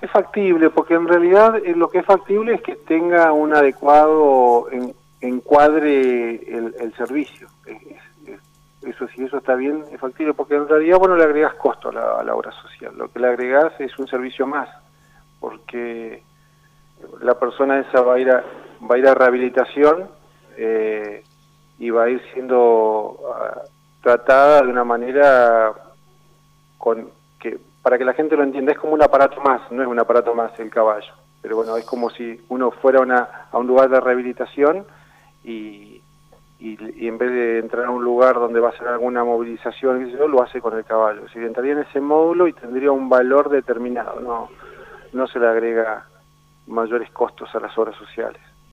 Es factible, porque en realidad lo que es factible es que tenga un adecuado encuadre el servicio. Eso, si eso está bien, es factible, porque en realidad vos no le agregás costo a la obra social, lo que le agregás es un servicio más, porque la persona esa va a ir a rehabilitación y va a ir siendo tratada de una manera para que la gente lo entienda, es como un aparato más, no es un aparato más el caballo, pero bueno, es como si uno fuera a un lugar de rehabilitación y en vez de entrar a un lugar donde va a hacer alguna movilización, lo hace con el caballo. Es decir, entraría en ese módulo y tendría un valor determinado, no se le agrega mayores costos a las obras sociales.